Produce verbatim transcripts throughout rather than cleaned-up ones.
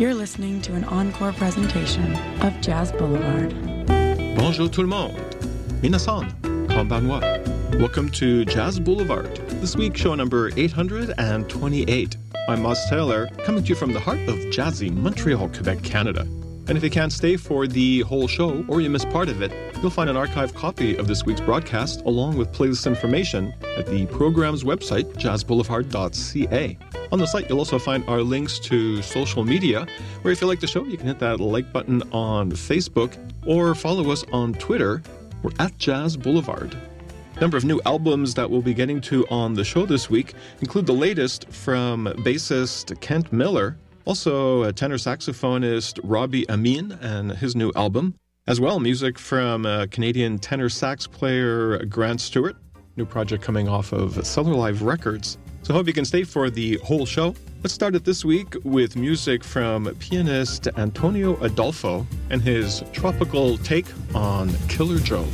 You're listening to an encore presentation of Jazz Boulevard. Bonjour tout le monde. Minasan, konbanwa. Welcome to Jazz Boulevard. This week, show number eight hundred twenty-eight. I'm Moz Taylor, coming to you from the heart of jazzy Montreal, Quebec, Canada. And if you can't stay for the whole show, or you miss part of it, you'll find an archived copy of this week's broadcast, along with playlist information, at the program's website, jazz boulevard dot c a. On the site, you'll also find our links to social media, where if you like the show, you can hit that like button on Facebook, or follow us on Twitter. We're at Jazz Boulevard. A number of new albums that we'll be getting to on the show this week include the latest from bassist Kent Miller, also a tenor saxophonist Robbie Amin and his new album, as well music from uh, Canadian tenor sax player Grant Stewart, new project coming off of Cellar Live Records. So I hope you can stay for the whole show. Let's start it this week with music from pianist Antonio Adolfo and his tropical take on Killer Joe.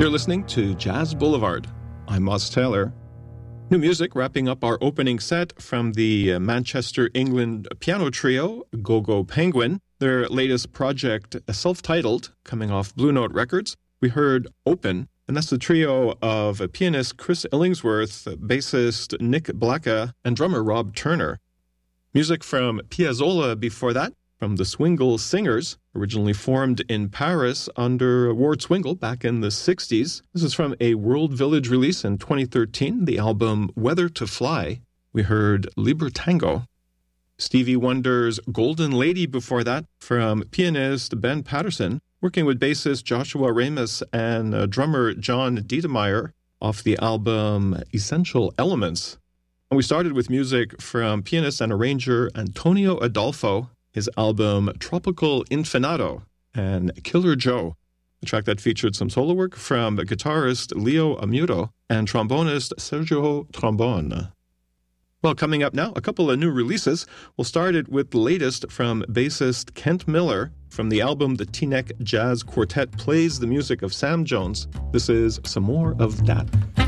You're listening to Jazz Boulevard. I'm Moss Taylor. New music wrapping up our opening set from the Manchester, England piano trio, Go-Go Penguin. Their latest project, self-titled, coming off Blue Note Records. We heard Open, and that's the trio of pianist Chris Illingsworth, bassist Nick Blacka, and drummer Rob Turner. Music from Piazzolla before that, from the Swingle Singers, originally formed in Paris under Ward Swingle back in the sixties. This is from a World Village release in twenty thirteen, the album Weather to Fly. We heard Libertango. Stevie Wonder's Golden Lady before that, from pianist Ben Patterson, working with bassist Joshua Ramus and uh, drummer John Diedemeyer off the album Essential Elements. And we started with music from pianist and arranger Antonio Adolfo, his album Tropical Infinato, and Killer Joe, a track that featured some solo work from guitarist Leo Amuto and trombonist Sergio Trombone. Well, coming up now, a couple of new releases. We'll start it with the latest from bassist Kent Miller from the album The Teaneck Jazz Quartet Plays the Music of Sam Jones. This is Some More of That.